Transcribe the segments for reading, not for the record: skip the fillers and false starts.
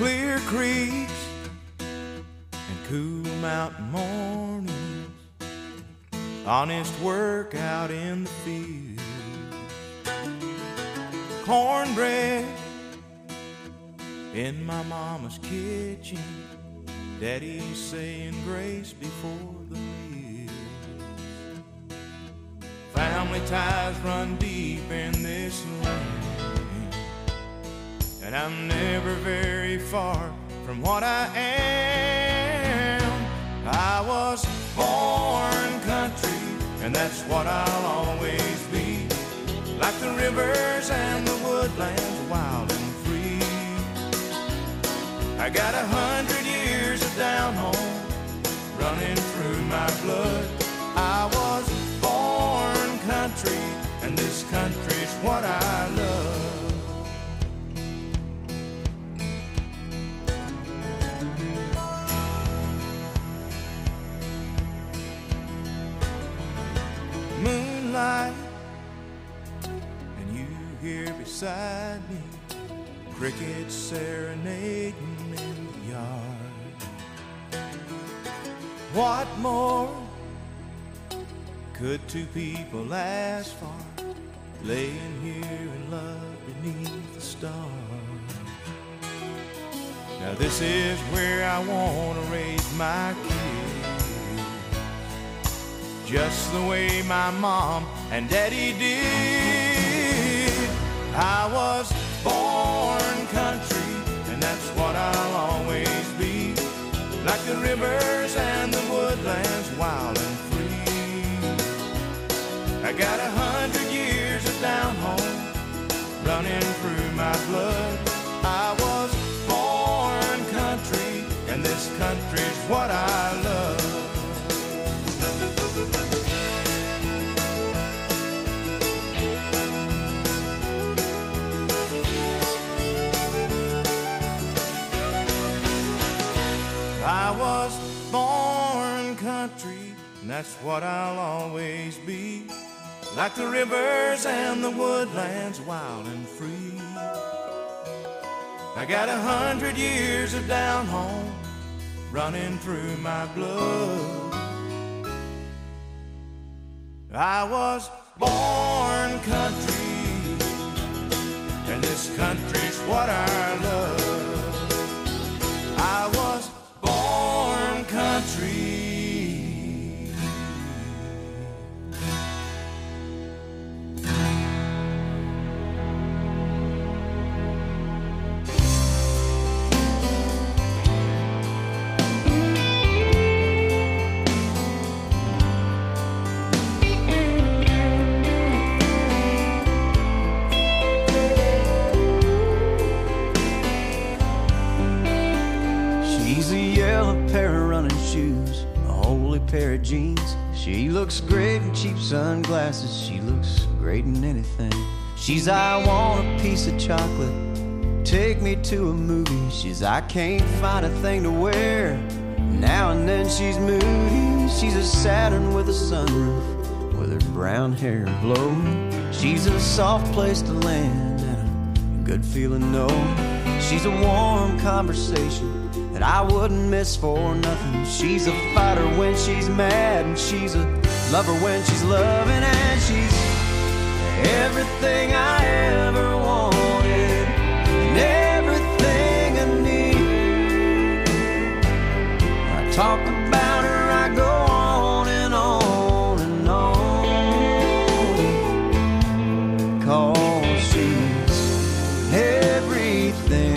clear creeks and cool mountain mornings, honest work out in the field, cornbread in my mama's kitchen, daddy saying grace before the meal. Family ties run deep in this land, and I'm never very far from what I am. I was born country, and that's what I'll always be, like the rivers and the woodlands, wild and free. I got 100 years of down home running through my blood. I was born country, and this country's what I love. Moonlight, and you here beside me, crickets serenading in the yard. What more could two people ask for, laying here in love beneath the stars? Now this is where I want to raise my kids, just the way my mom and daddy did. I was born country, and that's what I'll always be, like the rivers and the woodlands, wild and free. I got 100 years of down home running through my blood. I was born country, and this country's what I love. I was born country, and that's what I'll always be, like the rivers and the woodlands, wild and free. I got 100 years of down home running through my blood. I was born country, and this country's what I love. I was born country. Pair of jeans. She looks great in cheap sunglasses. She looks great in anything. She's I want a piece of chocolate, take me to a movie. She's I can't find a thing to wear. Now and then she's moody. She's a Saturn with a sunroof, with her brown hair blowing. She's a soft place to land and a good feeling knowing. She's a warm conversation that I wouldn't miss for nothing. She's a fighter when she's mad, and she's a lover when she's loving, and she's everything I ever wanted and everything I need. I talk about her, I go on and on and on, 'cause she's everything.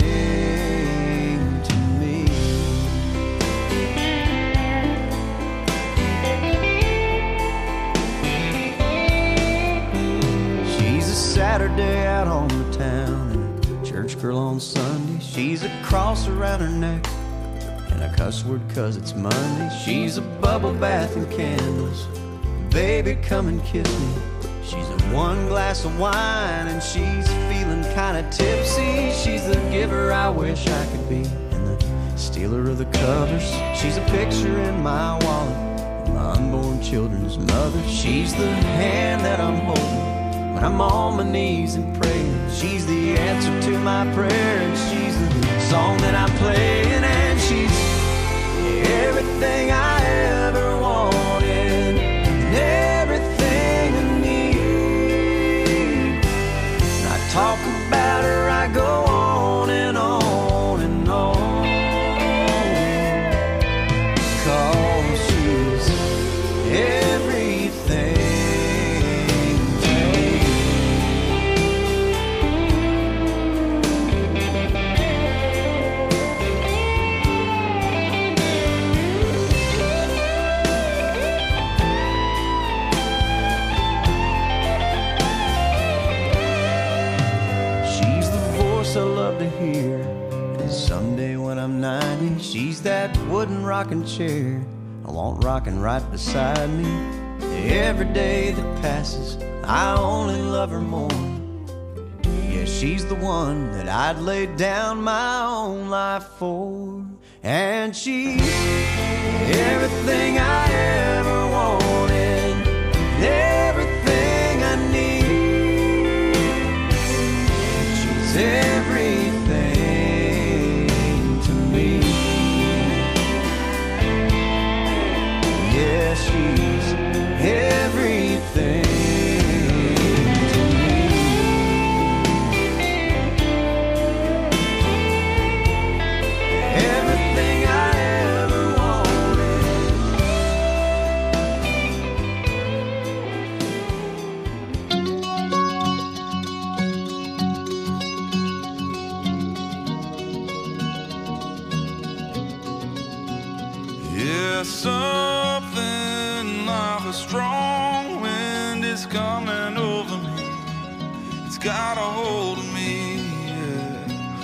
Saturday out on the town, and a church girl on Sunday. She's a cross around her neck and a cuss word 'cause it's Monday. She's a bubble bath and candles, baby come and kiss me. She's a one glass of wine and she's feeling kinda tipsy. She's the giver I wish I could be, and the stealer of the covers. She's a picture in my wallet, my unborn children's mother. She's the hand that I'm holding when I'm on my knees and praying. She's the answer to my prayer, and she's the song that I'm playing, and she's everything I ever wanted, and everything I need. When I talk about her, I go on and on and on, 'cause she's everything to me. She's the voice I love to hear, and someday when I'm 90, she's that wooden rocking chair I want rocking right beside me. Every day that passes, I only love her more. Yeah, she's the one that I'd lay down my own life for. And she's everything I ever wanted, everything I need. She's everything to me. Yeah, she's everything to me. Everything I ever wanted. Yeah, something like a strong wind is coming over me. It's got a hold of me, yeah.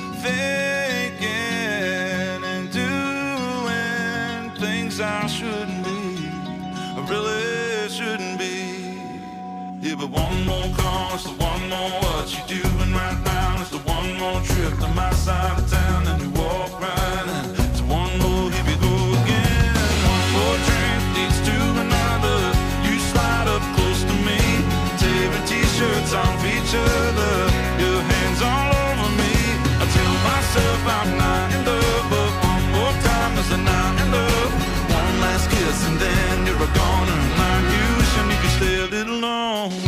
Thinking and doing things I shouldn't be, I really shouldn't be. Yeah, but one more call, it's the one more what you doing right now. It's the one more trip to my side of town, and you walk right in. It's one more, here we go again. One more drink leads to another. You slide up close to me, tearing t-shirts off each other, your hands all over me. I tell myself I'm not in love, but one more time is a night in love. One last kiss and then you're gone, and I'm you wishing you could stay a little longer.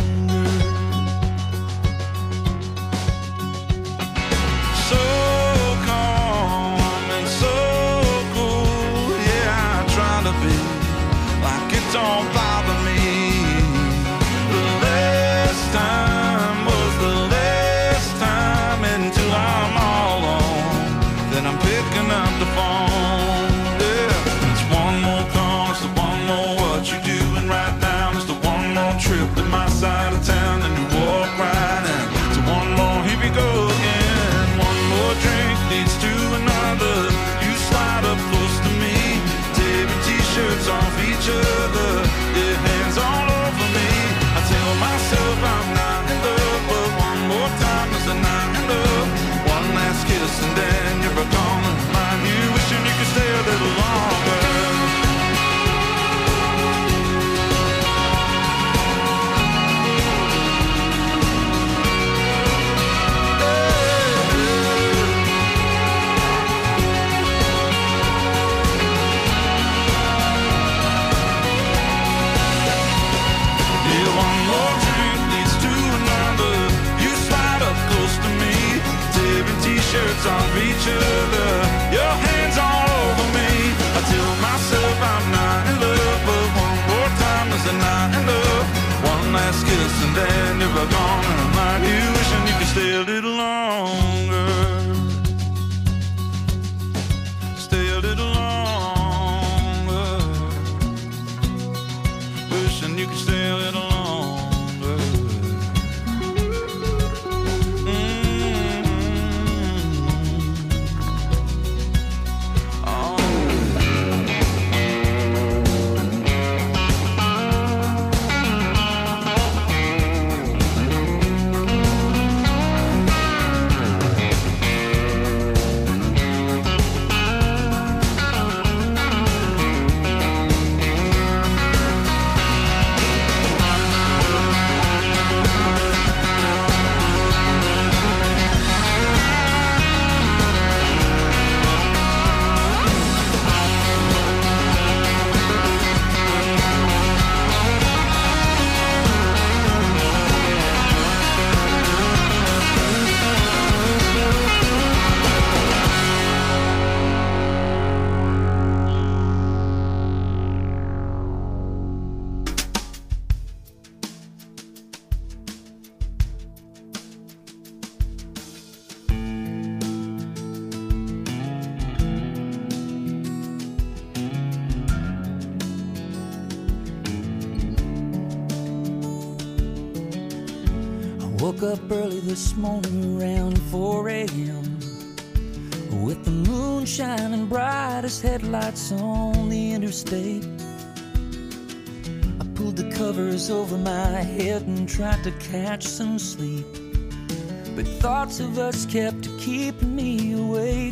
So calm and so cool, yeah, I try to be like it don't bother me. The last time was the last time, until I'm all alone, then I'm picking up the phone. Yeah, it's one more call, it's the one more what you doing right now. It's the one more trip to my side of town, and you walk right in. So one more, here we go again. One more drink leads to another. You slide up close to me, tearing t-shirts off each other, your hands all over me. I tell myself I'm not in love, but one more time is a night in love. One last kiss and then you're gone, and I'm you wishing you could stay a little longer. Yeah, one more drink leads to another. You slide up close to me, tearing t-shirts off each other, your hands all over me. I tell myself I'm not in love, but one more time is a night in love. One last kiss and then you're gone, and I'm like you wishing you could stay a little longer. Stay a little longer. Wishing you could stay a little longer. Woke up early this morning around 4 a.m. with the moon shining bright as headlights on the interstate. I pulled the covers over my head and tried to catch some sleep, but thoughts of us kept keeping me awake.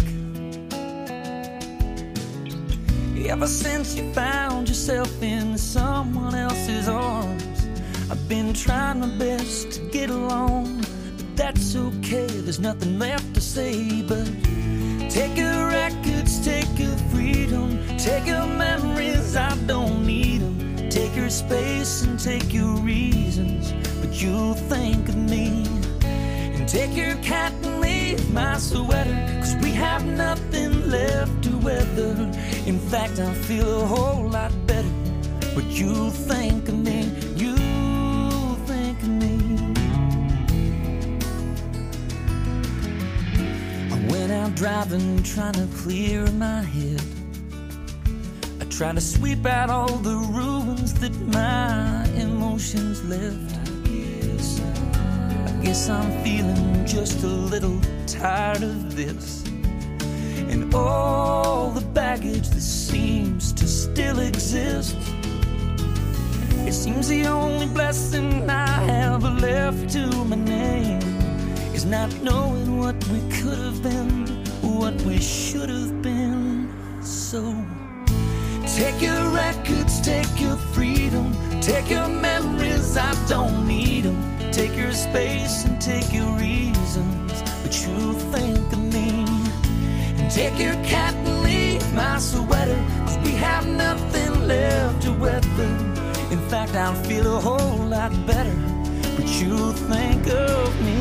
Ever since you found yourself in someone else's arms, I've been trying my best to get along, but that's okay, there's nothing left to say. But take your records, take your freedom, take your memories, I don't need them. Take your space and take your reasons, but you'll think of me. And take your cat and leave my sweater, 'cause we have nothing left to weather. In fact, I feel a whole lot better, but you'll think of me, you'll think of me. I went out driving, trying to clear my head. I tried to sweep out all the ruins that my emotions left. I guess I'm feeling just a little tired of this, and all the baggage that seems to still exist. It seems the only blessing I have left to my name is not knowing what we could have been, what we should have been. So take your records, take your freedom, take your memories, I don't need them. Take your space and take your reasons, but you think of me. And take your cat and leave my sweater, 'cause we have nothing left to weather. In fact, I'll feel a whole lot better, but you think of me.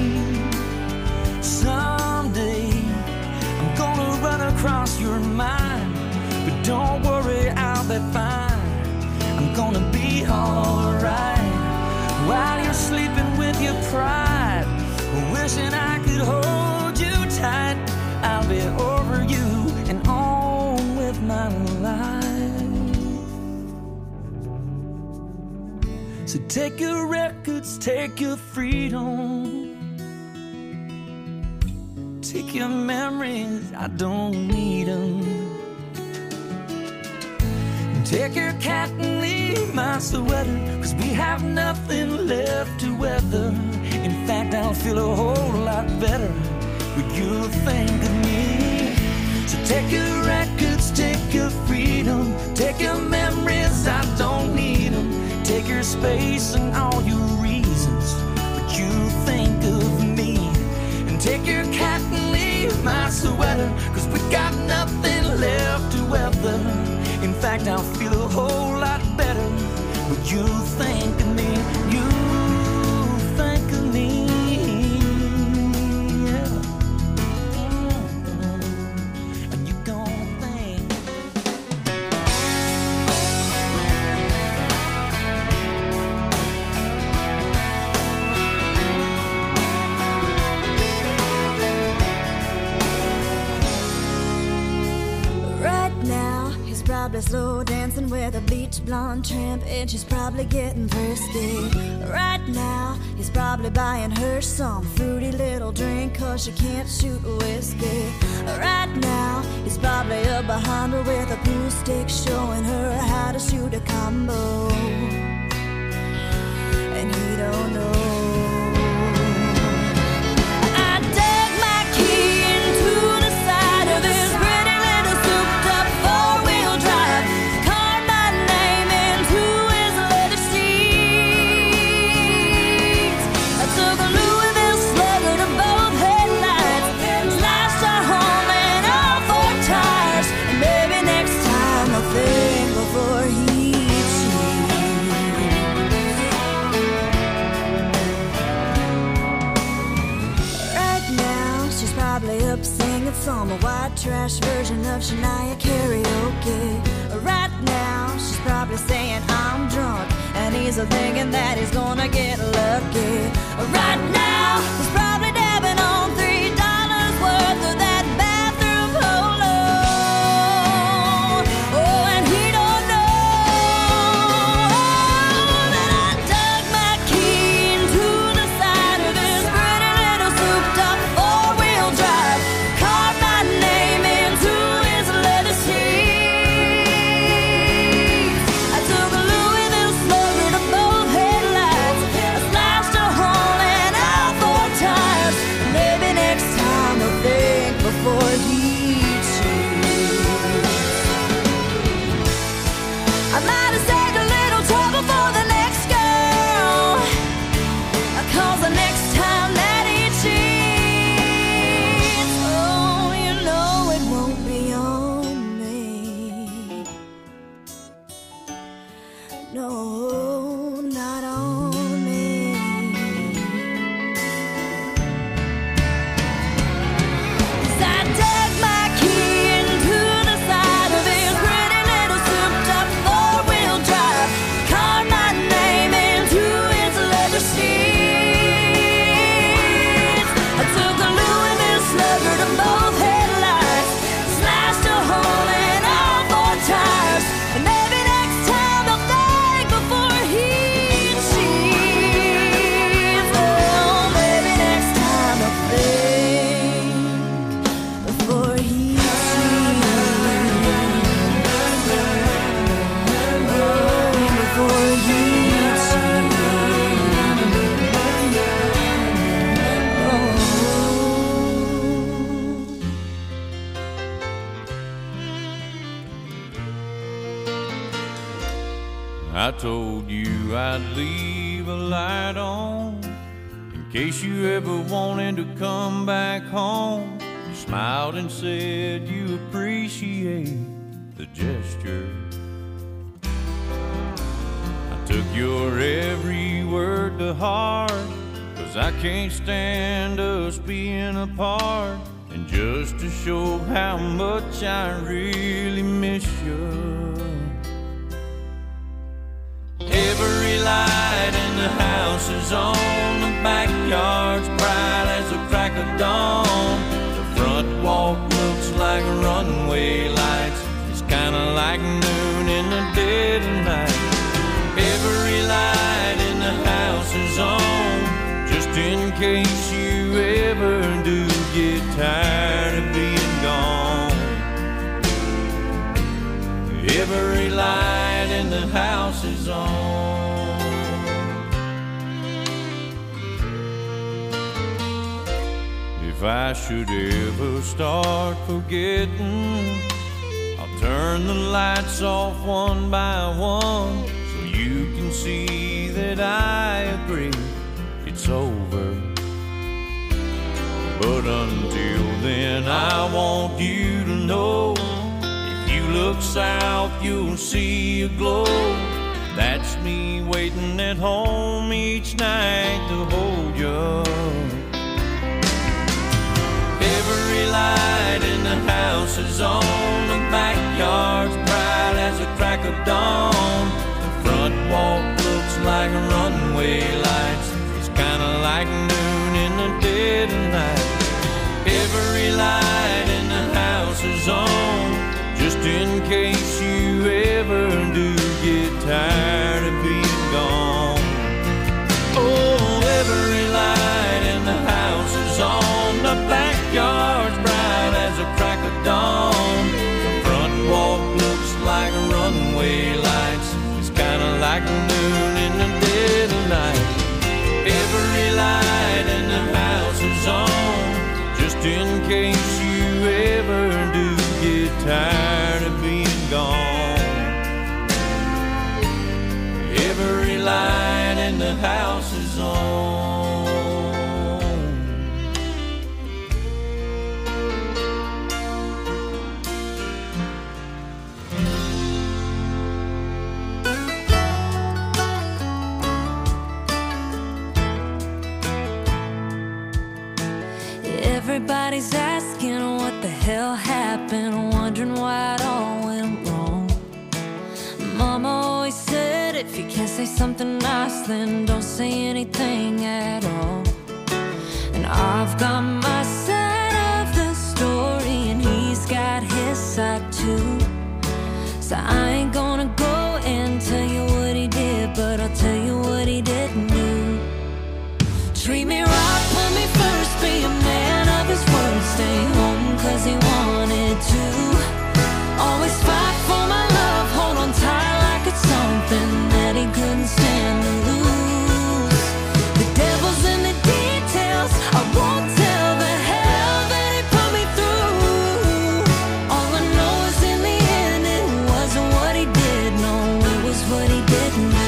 Someday I'm gonna run across your mind, but don't worry, I'll be fine. I'm gonna be alright while you're sleeping with your pride, wishing I could hold you tight. I'll be over you and on with my life. So take your records, take your freedom, take your memories, I don't need them. Take your cat and leave my sweater, 'cause we have nothing left to weather. In fact, I'll feel a whole lot better, but you'll think of me. So take your records, take your freedom, take your memories, I don't need them. Take your space and all your reasons, but you'll think of me. And take your cat and leave my sweater, 'cause we got nothing left to weather. In fact, I'll feel a whole lot better, but you think of me, you think of me, yeah. And you gonna think. Right now, he's probably slow dancing with a bleach blonde tramp, and she's probably getting frisky. Right now, he's probably buying her some fruity little drink, 'cause she can't shoot whiskey. Right now, he's probably up behind her with a pool stick, showing her how to shoot a combo, and he don't know. Some white trash version of Shania karaoke. Right now, she's probably saying I'm drunk, and he's thinking that he's gonna get lucky. Right now, he's probably dabbing on $3 worth of that bathroom polo. Oh, and he don't know that I dug my key into the side told you I'd leave a light on in case you ever wanted to come back home. You smiled and said you appreciate the gesture. I took your every word to heart, 'cause I can't stand us being apart. And just to show how much I really miss you, every light in the house is on, the backyard's bright as the crack of dawn. The front walk looks like runway lights, it's kinda like noon in the dead of night. Every light in the house is on, just in case you ever do get tired of being gone. Every light in the house is on. If I should ever start forgetting, I'll turn the lights off one by one, so you can see that I agree it's over. But until then, I want you to know, if you look south, you'll see a glow. That's me waiting at home each night to hold you. Every light in the house is on, the backyard's bright as the crack of dawn. The front walk looks like runway lights, it's kinda like noon in the dead of night. Every light in the house is on, just in case you ever do get tired of being gone. Oh, every light in the house is on, the backyard's bright as the crack of dawn. The front walk looks like runway lights, it's kinda like noon in the dead of night. Every light in the house is on, just in case you ever do get tired of being gone. Every light in the house is on. Everybody's asking what the hell happened, wondering why it all went wrong. Mama always said, if you can't say something nice, then don't say anything at all. And I've got my side of the story, and he's got his side too. So I ain't gonna go and tell you what he did, but I'll tell you what he didn't do. Treat me right, put me first, be a man of his word, stay home 'cause he wanted to. Always fight for my love, hold on tight like it's something that he couldn't stand to lose. The devil's in the details, I won't tell the hell that he put me through. All I know is in the end it wasn't what he did, no, it was what he didn't do.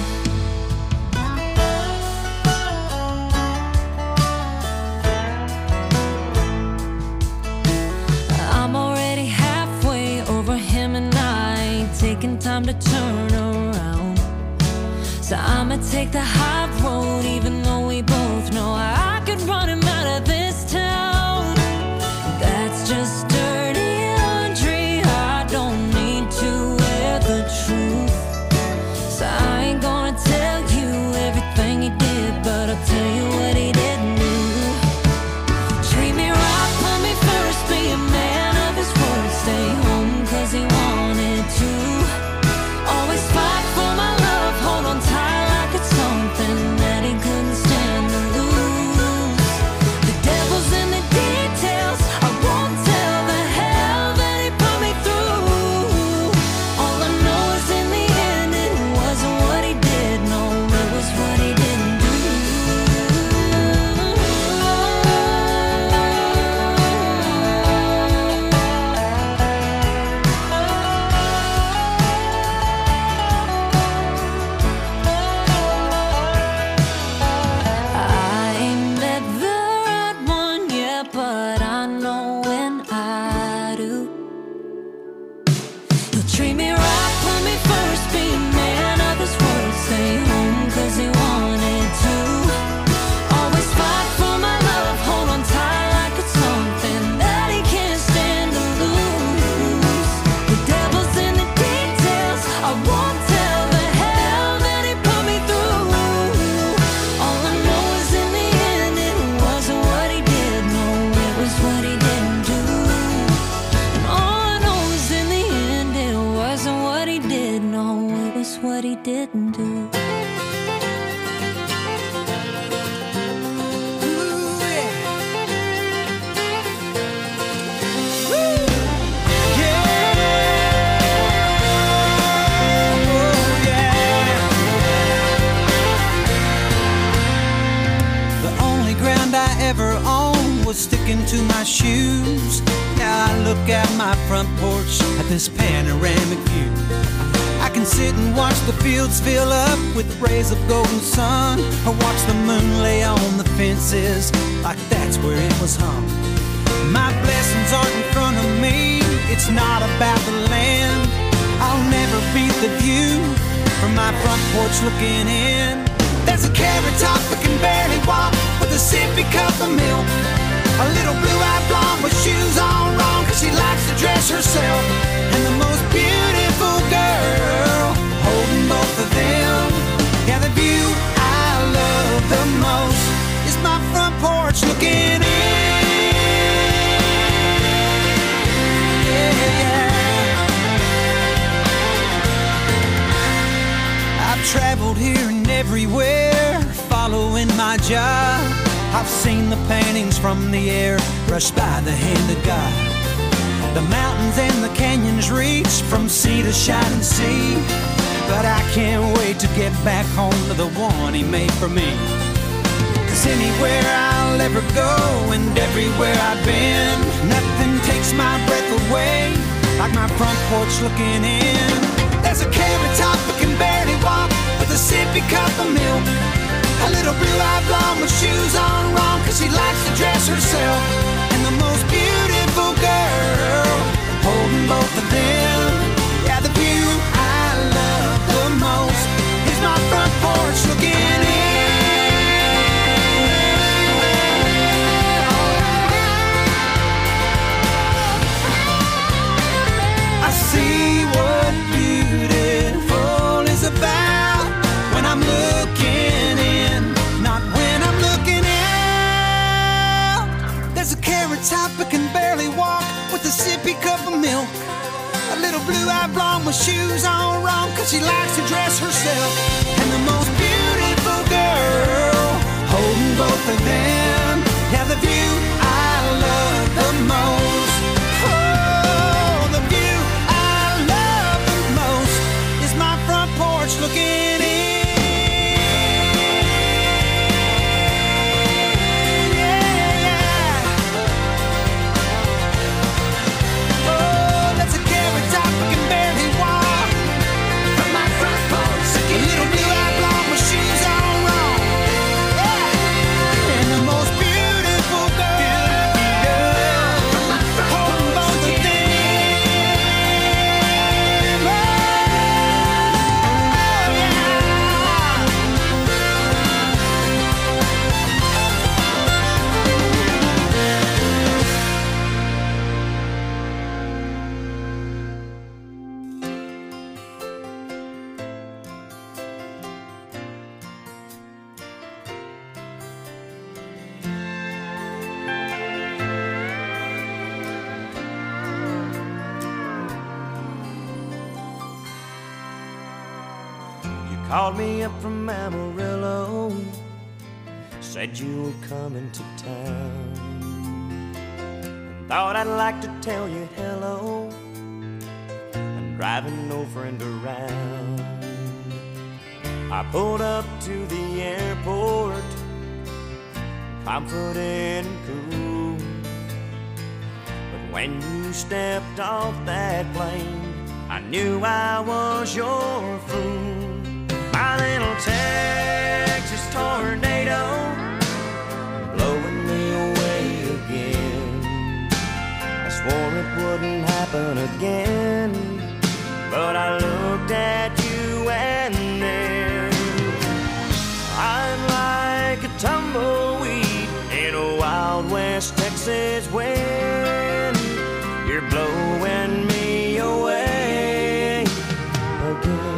Taking time to turn around, so I'ma take the high road, even though we both know I could run him out of this town. That's just dirty laundry, I don't need to wear the truth. So I ain't gonna tell you everything he did, but I'll tell you what he didn't do. Treat me right, put me first, be a man of his word, stay home 'cause he wanted to. Always fight for my love, hold on tight like it's something that he couldn't stand to lose. The devil's in ever owned was sticking to my shoes. Now I look out my front porch at this panoramic view. I can sit and watch the fields fill up with rays of golden sun, or watch the moon lay on the fences like that's where it was hung. My blessings aren't in front of me, it's not about the land. I'll never beat the view from my front porch looking in. There's a carrot top that can barely walk with a sippy cup of milk. A little blue-eyed blonde with shoes on wrong, cause she likes to dress herself. And the most beautiful girl holding both of them. Yeah, the view I love the most is my front porch looking in. I've traveled here and everywhere, following my job. I've seen the paintings from the air, brushed by the hand of God. The mountains and the canyons reach from sea to shining sea. But I can't wait to get back home to the one he made for me. Cause anywhere I'll ever go and everywhere I've been, nothing takes my breath away like my front porch looking in. There's a carrot top that can barely walk with a sippy cup of milk. A little blue-eyed blonde with shoes on wrong, cause she likes to dress herself. And the most beautiful girl holding both of them. Yeah, the view I love the most is my front porch looking in. I see what beautiful is about when I'm looking in, not when I'm looking out. There's a carrot top that can barely walk with a sippy cup of milk. A little blue-eyed blonde with shoes on wrong, cause she likes to dress herself. And the most beautiful girl holding both of them. Yeah, the view I love the most. Oh, the view I love the most is my front porch looking in. Called me up from Amarillo, said you were coming to town. Thought I'd like to tell you hello. I'm driving no friend around. I pulled up to the airport, confident and cool. But when you stepped off that plane, I knew I was your fool. My little Texas tornado, blowing me away again. I swore it wouldn't happen again, but I looked at you and then I'm like a tumbleweed in a Wild West Texas wind. You're blowing me away again.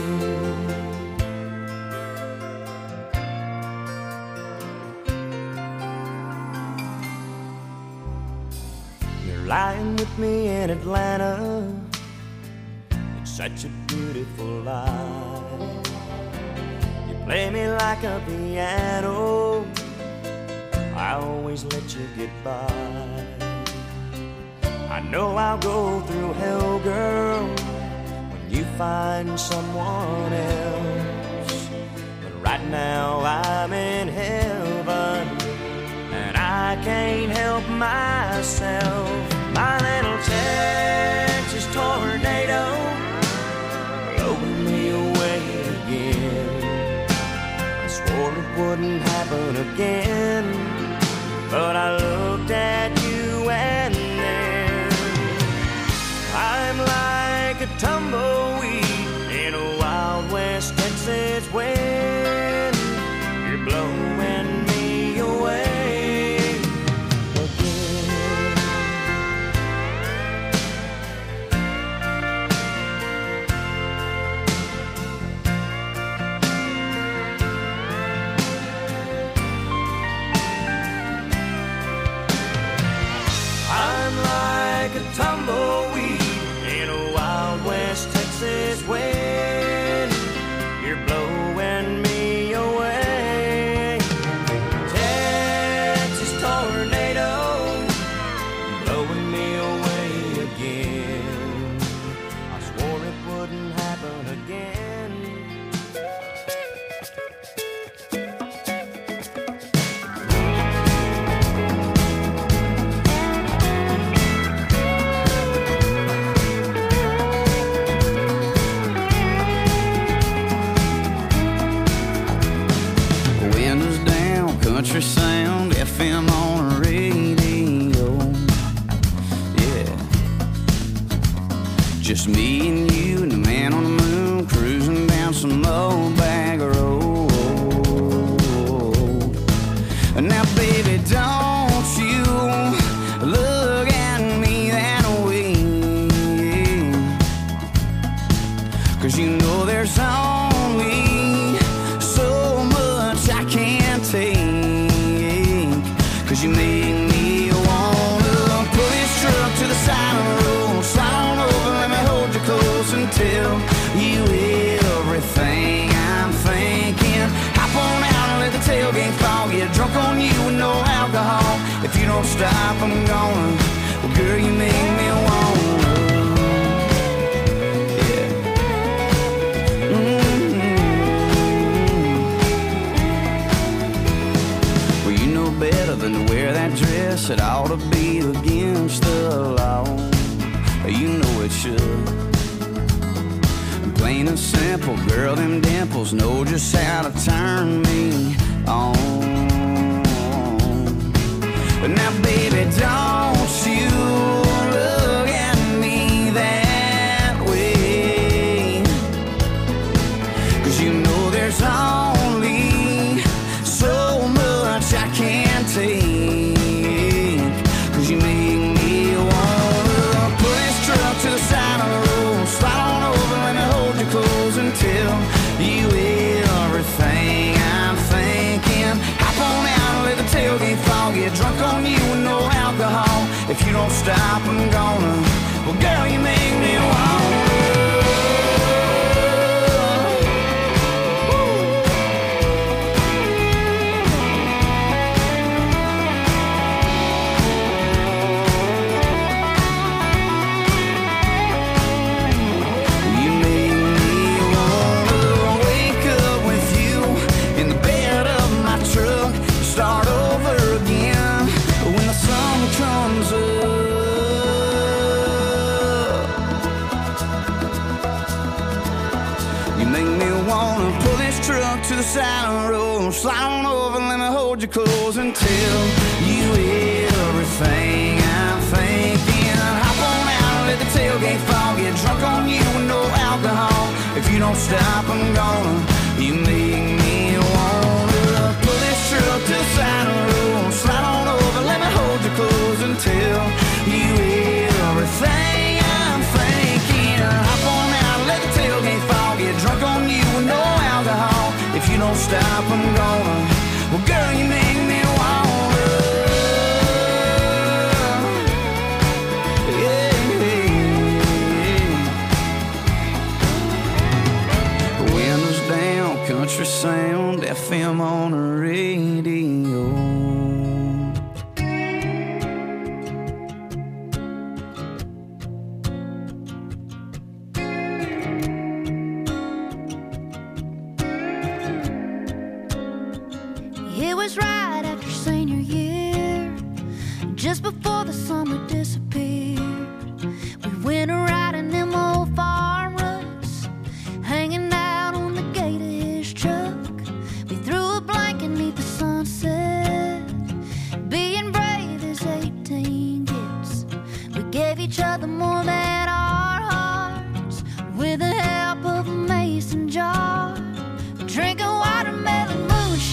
Lying with me in Atlanta, it's such a beautiful life. You play me like a piano, I always let you get by. I know I'll go through hell, girl, when you find someone else. But right now I'm in heaven, and I myself. My little Texas tornado blowing me away again. I swore it wouldn't happen again, but I looked at you and then I'm like a tumbleweed in a Wild West Texas wind. You're blowing me away. Tumbleweed in a Wild West Texas wind. You're blowing me away. Texas tornado blowing me away again. I swore it wouldn't happen again. Country sound, FM on the radio. Yeah. Just me and you and the man on the moon cruising down some old bag road. Now, baby, don't you look at me that way, 'cause you know there's only so much I can't take. 'Cause you make me wanna pull this truck to the side of the road, slide on over, let me hold you close and tell you everything I'm thinking. Hop on out and let the tailgate fall, get drunk on you with no alcohol. If you don't stop, I'm gonna. Well, girl, you make me wanna. Yeah. Well, you know better than to wear that dress. It ought to be against the law. You know it should. Plain and simple, girl, them dimples know just how to turn me on. But now, baby, don't you look at me that way, 'cause you know there's only so much I can't take. 'Cause you make me wanna pull this truck to the side of the road, slide on over, let me hold you close and tell you everything I'm thinking. Hop on out and let the tailgate fall, get drunk on you with no alcohol. If you don't stop, I'm gonna. Well, girl, you make me wanna. Start over again when the sun comes up. You make me wanna pull this truck to the side of the road, slide on over, let me hold you close and tell you everything I'm thinking. Hop on out and let the tailgate fall, get drunk on you with no alcohol. If you don't stop, I'm gonna. You make me wanna pull this truck to the side of the road, slide on over, let me hold you close and tell you everything I'm thinking. Hop on out, let the tailgate fall, get drunk on you with no alcohol. If you don't stop, I'm gonna. Well, girl, you make me wanna. Yeah, yeah. Windows down, country sound, FM on the radio. It was right after senior year, just before the summer disappeared. We went riding them old farm ruts, hanging out on the gate of his truck. We threw a blanket neath the sunset, being brave as 18 gets. We gave each other more than our hearts, with the help of a mason jar, drinking watermelon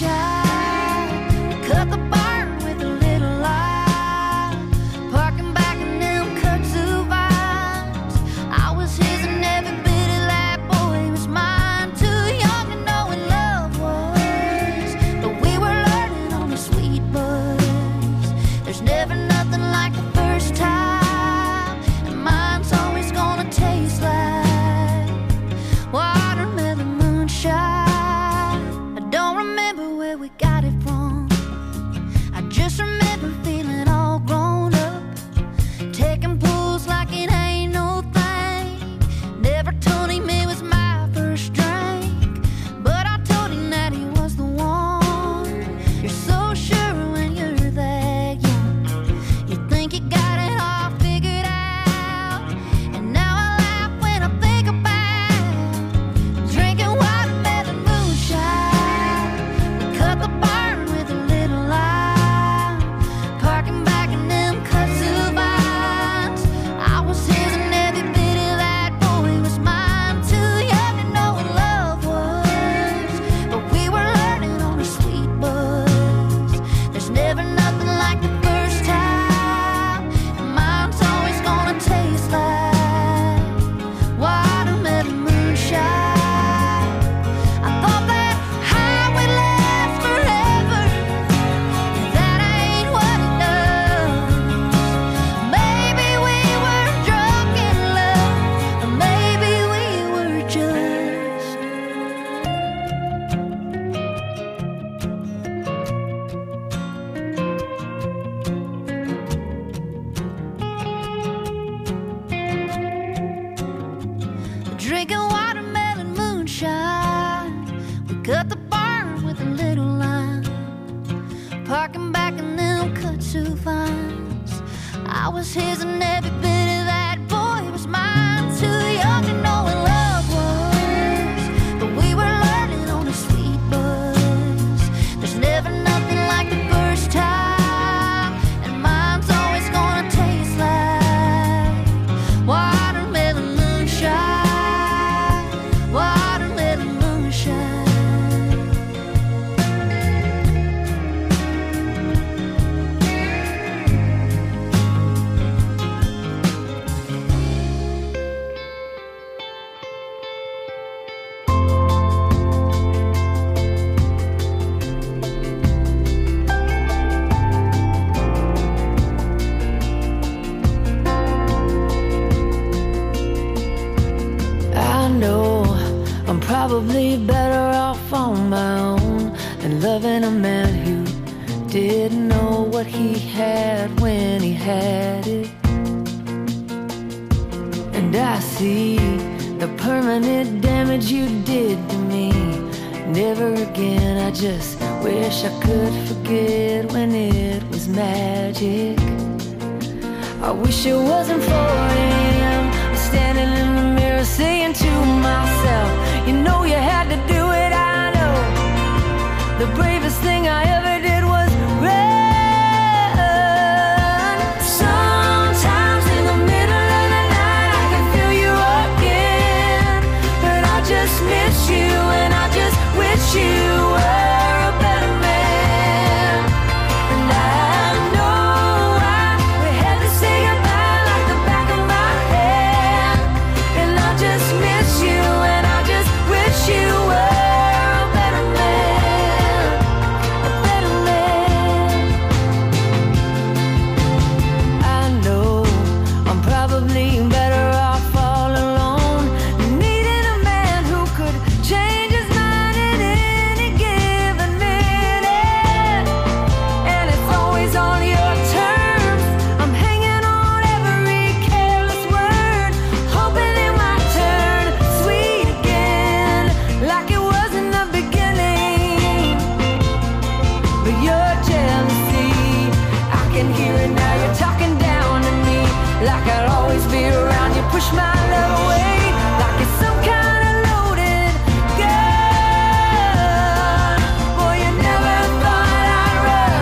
moonshine, cut the barn with a little light, parking back in them kudzu vines. I was his and every bit of that boy was mine. Too young to know what love was, but we were learning on the sweet buzz. There's never nothing like the first time, and mine's always gonna taste like watermelon moonshine. I don't remember where we got it from, I just remember feeling all grown up, taking pulls like it ain't no thing. Never told him it was my first drink, but I told him that he was the one. You're so sure when you're that young, you think you got it all figured out. And now I laugh when I think about drinking watermelon moonshine. We cut the barn with a little light, parking back in them kudzu vines. I was his and every bit of that boy was mine. Too young to know what love was, but we were learning on a sweet buzz. There's never nothing like the first time, and mine's always gonna taste like watermelon moonshine. I thought that high would last forever, that ain't what it does. Maybe we were drunk in love, or maybe we were just drinking watermelon moonshine. We cut the barn with a little line, parking back in them kudzu vines. I was his and every bit of that boy was mine. Too young to know what love was, but we were learning on a sweet buzz. There's never nothing like the first time, and mine's always gonna taste like watermelon moonshine, watermelon moonshine. I know I'm probably better off on my own than loving a man who didn't know what he had when he had it. And I see the permanent damage you did to me. Never again, I just wish I could forget when it was magic. I wish it wasn't 4 a.m. I'm standing in the mirror saying to myself, you know you had to do it, I know. The bravest thing I ever did was run. Sometimes in the middle of the night I can feel you again, but I just miss you and I just wish you were a better man. And I know we had to say goodbye like the back of my hand, and I just miss you and I just wish you were a better man, a better my love away like it's some kind of loaded gun. Boy, you never thought I'd run.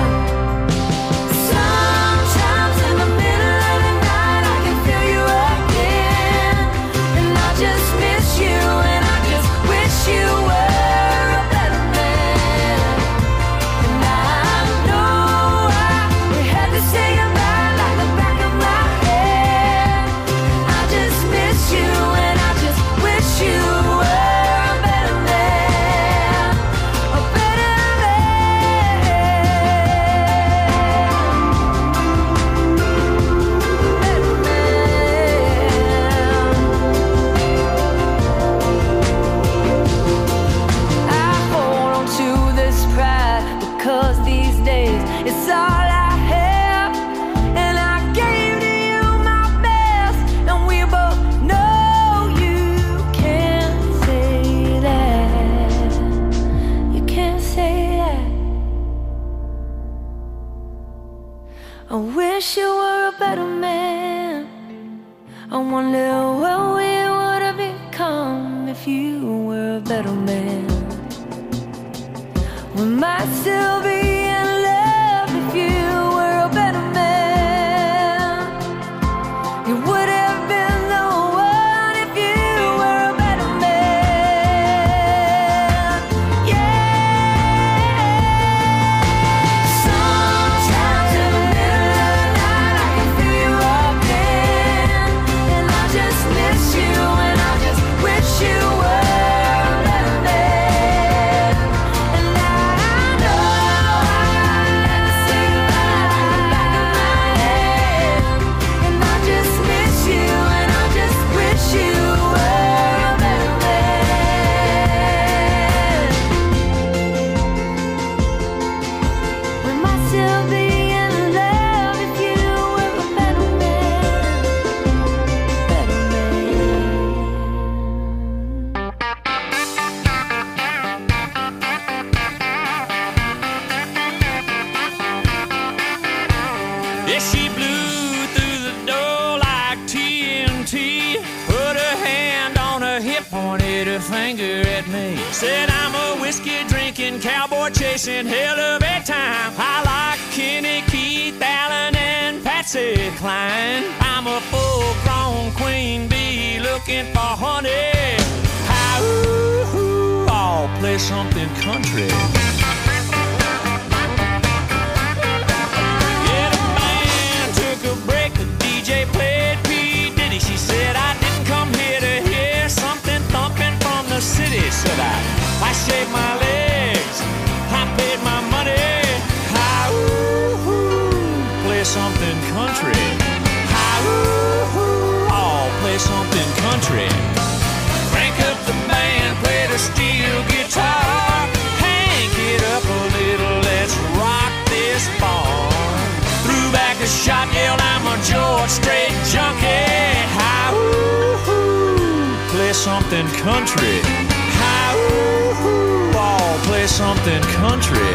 Sometimes in the middle of the night I can feel you again, and I just miss you, and I just wish you were a better man. And I know we had to say goodbye like the back of my head. I just miss you, and I just wish you were a better man, a better I hold on to this pride because these days it's all I have, and I gave to you my best, and we both know you can't say that. You can't say that. I wish you were a better man. I wonder what we would have become if you were a better man. We might still be in love if you were a better man. You would have been the one if you were a better man. Yeah. Sometimes in the middle of the night I can feel you again, and I just miss you, and I just wish you were a better man. And I know I had to say goodbye like the back of my head, and I just miss you, and I just wish you were a better man. We might still be in love if you were a better man, better man. Yeah, she blew through the door like TNT. Put her hand on her hip, pointed her finger at me. Said I'm a whiskey drinking, cowboy chasing hell of a time. I like Kenny, Keith, Allen, and Patsy Cline. I'm a full-grown queen bee looking for honey. How, I'll play something country. Yeah, the band took a break, the DJ played P. Diddy. She said I didn't come here to hear something thumping from the city. Said I shaved my legs, I paid my money. How, play something country. How, I'll play something country. Crank up the band, play the steel guitar. Hank it up a little, let's rock this barn. Threw back a shot, yelled I'm a George Strait junkie. How, play something country. How, I'll play something country.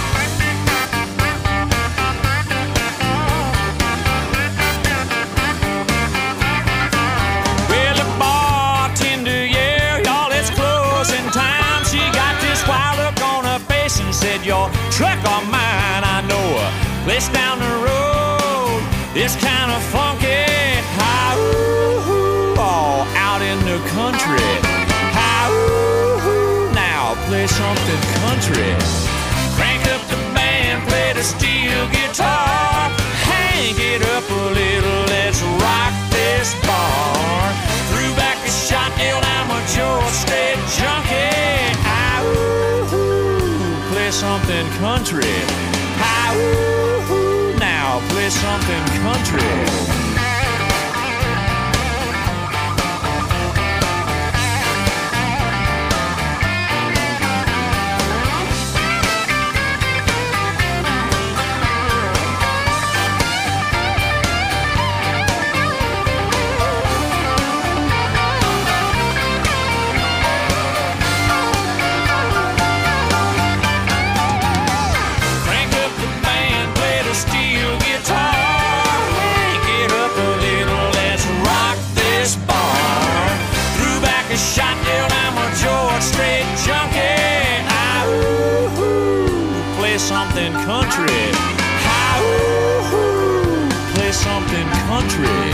Well, the bartender, yeah, y'all, it's closing time. She got this wild look on her face and said, your truck or mine, I know a place down the road. It's kind of funky. How, all out in the country. How, now play something country. Crank up the band, play the steel guitar. Hang it up a little, let's rock this bar. Threw back a shot, yelled I'm a George Strait junkie. How, play something country. How, now play something country. Crank up the band, play the steel guitar. Hang it play something country. Hi-hoo-hoo, play something country.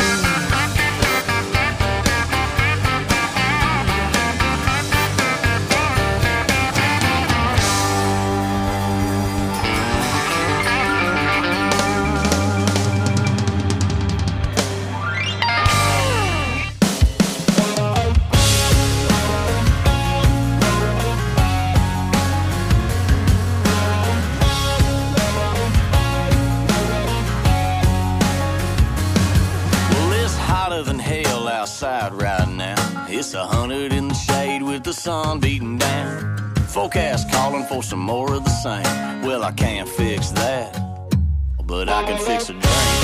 Right now, it's 100 in the shade with the sun beating down. Forecast calling for some more of the same. Well, I can't fix that, but I can fix a drink.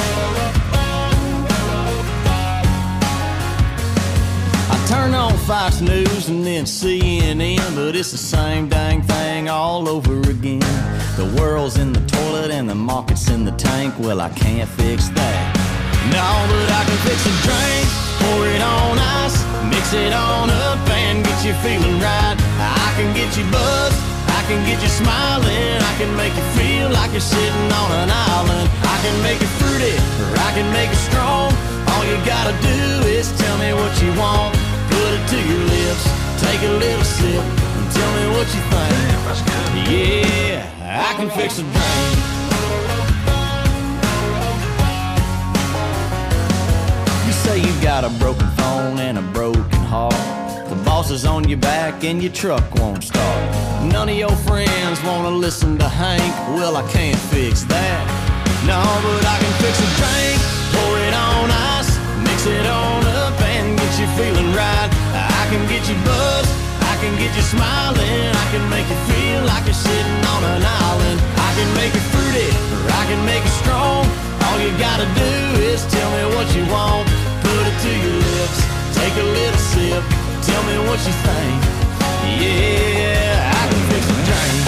I turn on Fox News and then CNN, but it's the same dang thing all over again. The world's in the toilet and the market's in the tank. Well, I can't fix that. No, but I can fix a drink. Pour it on ice, mix it on up and get you feeling right. I can get you buzzed, I can get you smiling. I can make you feel like you're sitting on an island. I can make it fruity, or I can make it strong. All you gotta do is tell me what you want. Put it to your lips, take a little sip, and tell me what you think. Yeah, I can fix a drink. Say you got a broken phone and a broken heart. The boss is on your back and your truck won't start. None of your friends wanna listen to Hank. Well, I can't fix that. No, but I can fix a drink. Pour it on ice, mix it on up and get you feeling right. I can get you buzzed, I can get you smiling. I can make you feel like you're sitting on an island. I can make it fruity, or I can make it strong. All you gotta do is tell me what you want. Put it to your lips, take a little sip, tell me what you think. Yeah, I can fix a drink.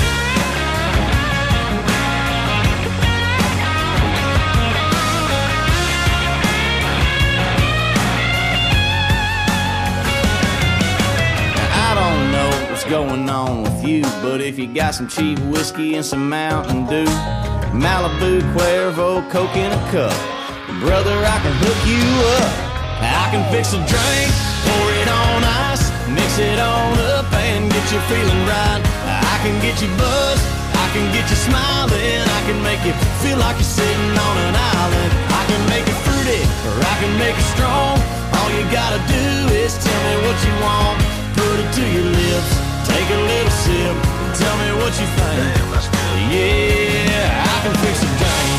Now, I don't know what's going on with you, but if you got some cheap whiskey and some Mountain Dew, Malibu, Cuervo, Coke in a cup, brother, I can hook you up. I can fix a drink, pour it on ice, mix it on up and get you feeling right. I can get you buzzed, I can get you smiling. I can make you feel like you're sitting on an island. I can make it fruity, or I can make it strong. All you gotta do is tell me what you want. Put it to your lips, take a little sip, tell me what you think. Yeah, I can fix a drink.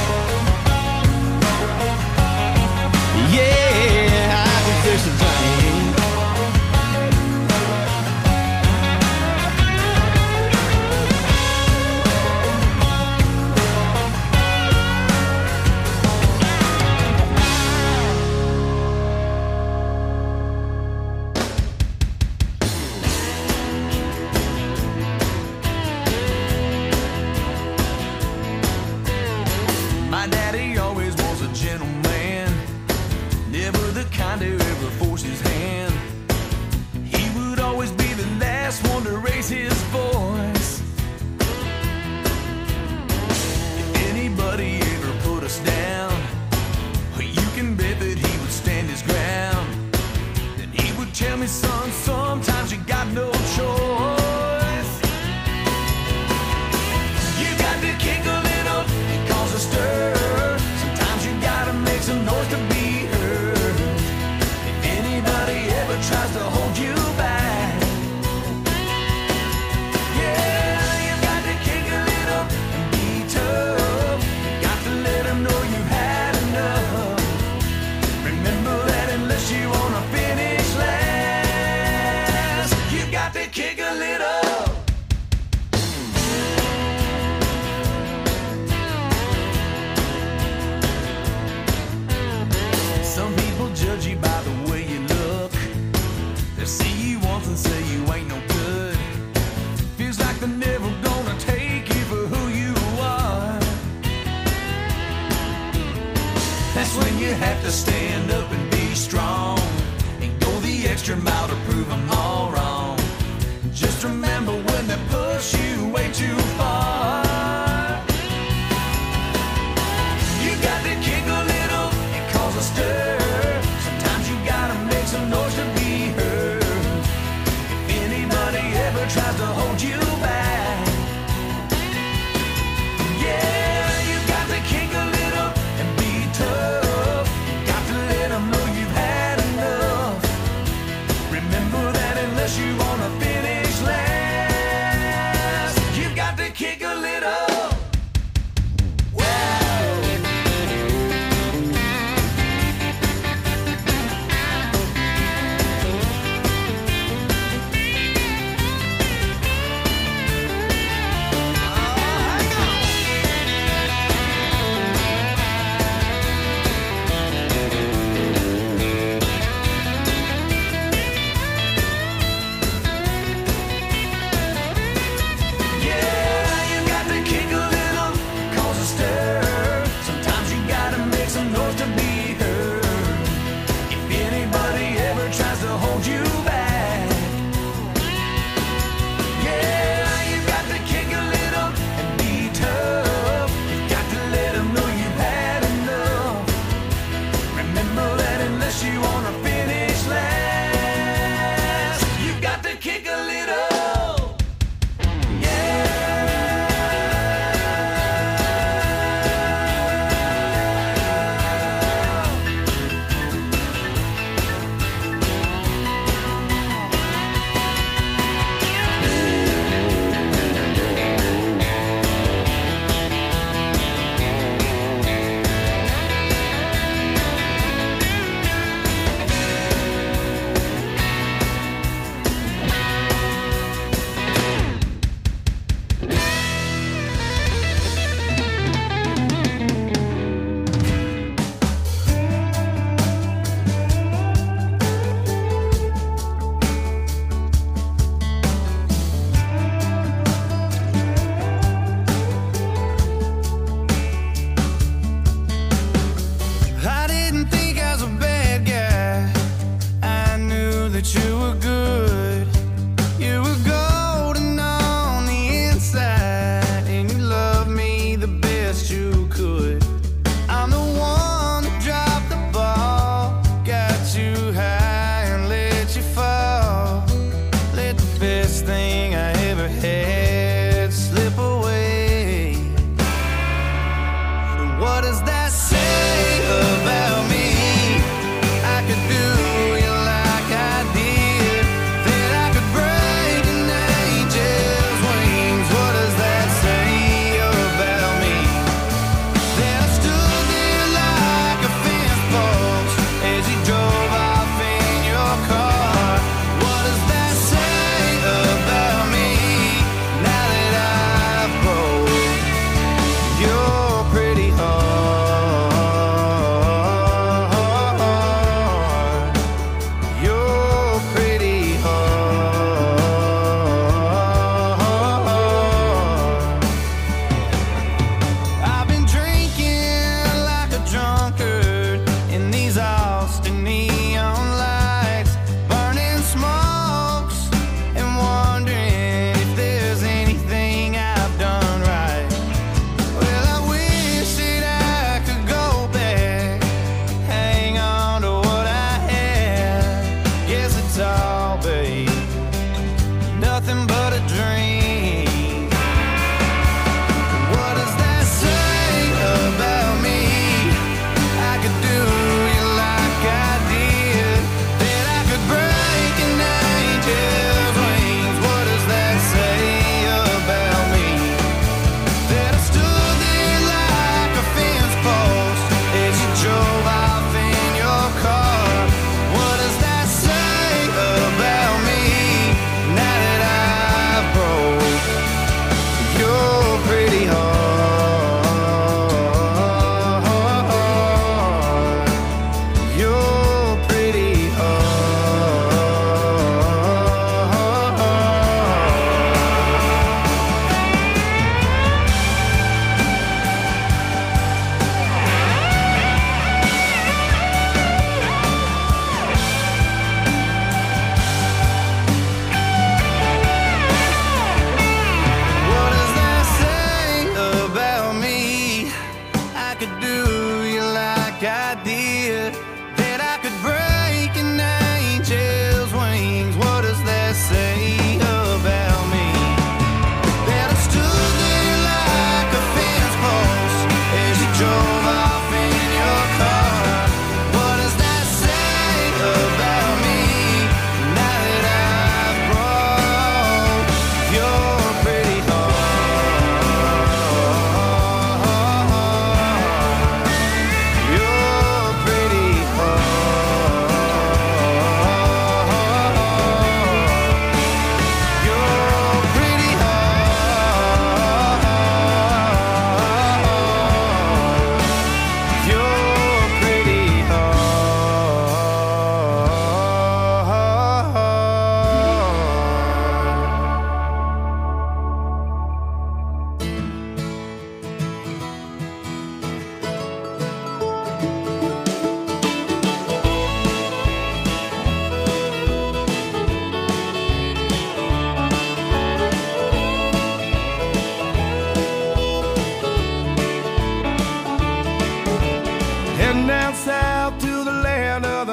Yeah, I can fix a drink. My daddy always was a gentleman, never the kind to ever force his hand. He would always be the last one to raise his voice. If anybody ever put us down, you can bet that he would stand his ground. Then he would tell me, son, sometimes you got no choice. You got to kick a little and cause a stir. Sometimes you gotta make some noise to be heard. If anybody ever tries to hold you back, yeah, you got to kick a little and be tough. You got to let them know you had enough. Remember that unless you wanna finish last, you got to kick a little. Some people judge you by the way you look. They see you once and say you ain't no good. Feels like they're never gonna take you for who you are. That's when you have to stand up and be strong and go the extra mile to prove them all wrong. Just remember when they push you way too far.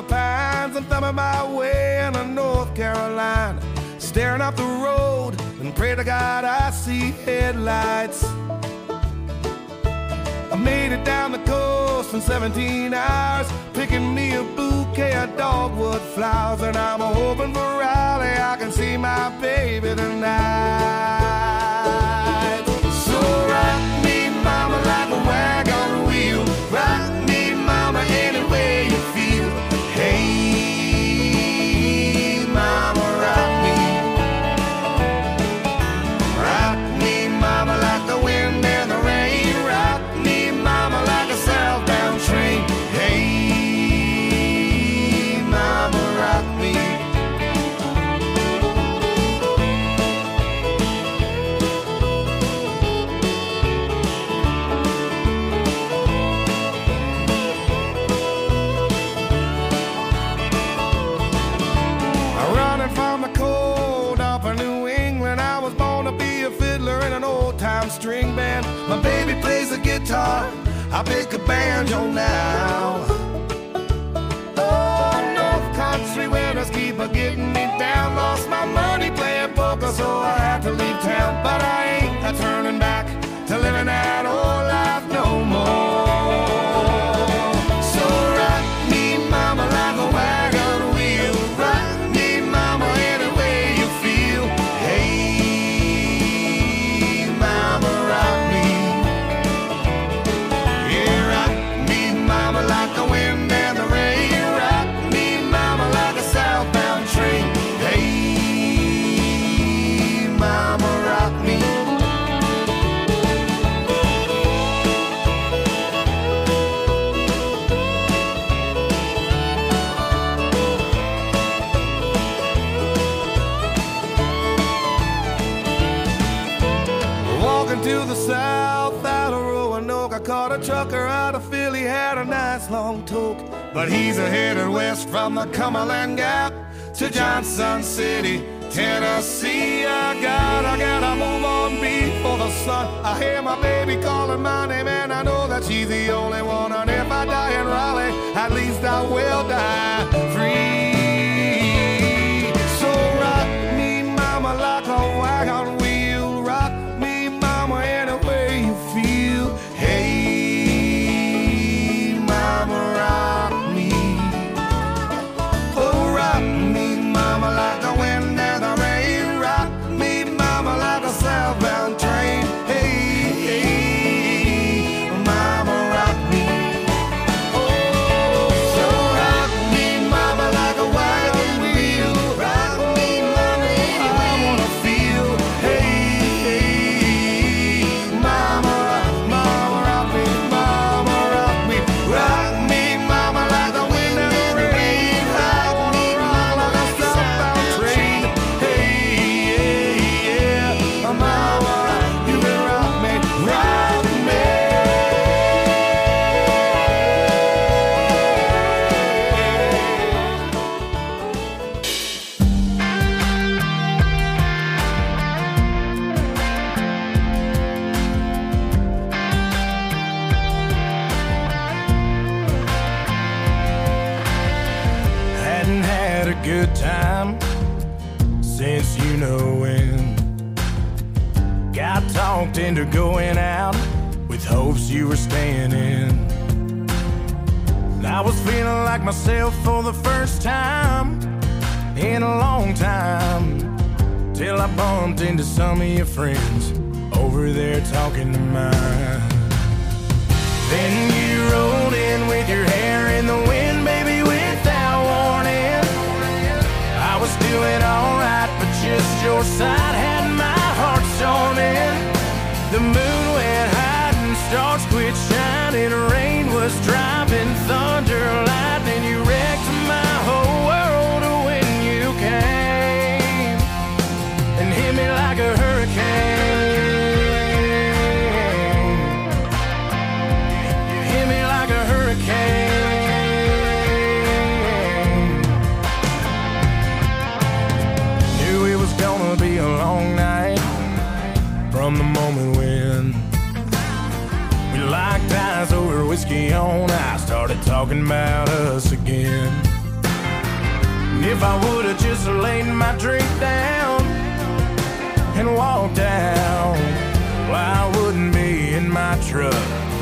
pines and thumbing my way into North Carolina, staring up the road and pray to God I see headlights. I made it down the coast in 17 hours, picking me a bouquet of dogwood flowers, and I'm hoping for Raleigh I can see my baby tonight. So rock me, mama, like a wagon wheel. Rock me, mama, any way you feel. Hey, mama, rock me. Rock me, mama, like the wind and the rain. Rock me, mama, like a southbound train. Hey, mama, rock me. Running from the cold up in New England, I was born to be a fiddler in an old-time string band. My baby plays the guitar, I pick a banjo now. Oh, North Country winters keep a getting me down. Lost my money playing poker, so I had to leave town. But I ain't a-turning back to living that old life no more. So rock me, mama, like a wagon wheel. Rock me, mama, any way you feel. Hey, mama, rock me. Yeah, rock me, mama, like the wind and the rain. Rock me, mama, like a southbound train. Hey, mama, rock me. Walking to the south out of Roanoke, I caught a trucker out of Philly, had a nice long toke. But he's headed west from the Cumberland Gap to Johnson City, Tennessee. I gotta move on before the sun. I hear my baby calling my name, and I know that she's the only one. And if I die in Raleigh, at least I will die free. So rock me, mama, like a wagon wheel. Rock me, mama, any way you feel. Hey, mama, rock me. Oh, rock me, mama, like the wind and the rain. Rock me, mama, like a southbound train. Hey, hey, mama, rock me. Oh, so rock me, mama, like a wagon wheel. Rock me, mama, I wanna feel. Hey, hey, mama, rock me, mama, rock me. Rock me, mama, like the wind and the rain. Rock me, mama, like a southbound train. Hey, yeah, mama, you can rock me, rock me. Hadn't had a good time since you know when. Got talked into going out with hopes you were staying in. I was feeling like myself for the first time in a long time, till I bumped into some of your friends over there talking to mine. Then you rolled in with your hair in the wind, baby, without warning. I was doing alright, but just your side had my heart storming. The moon went high and stars quit shining. Rain was driving, thunder, lightning. You wrecked my whole world when you came and hit me like a hurricane. You hit me like a hurricane. Knew it was gonna be a long night from the moment when we locked eyes over whiskey on ice, started talking about us again. If I would've just laid my drink down and walked out, well, I wouldn't be in my truck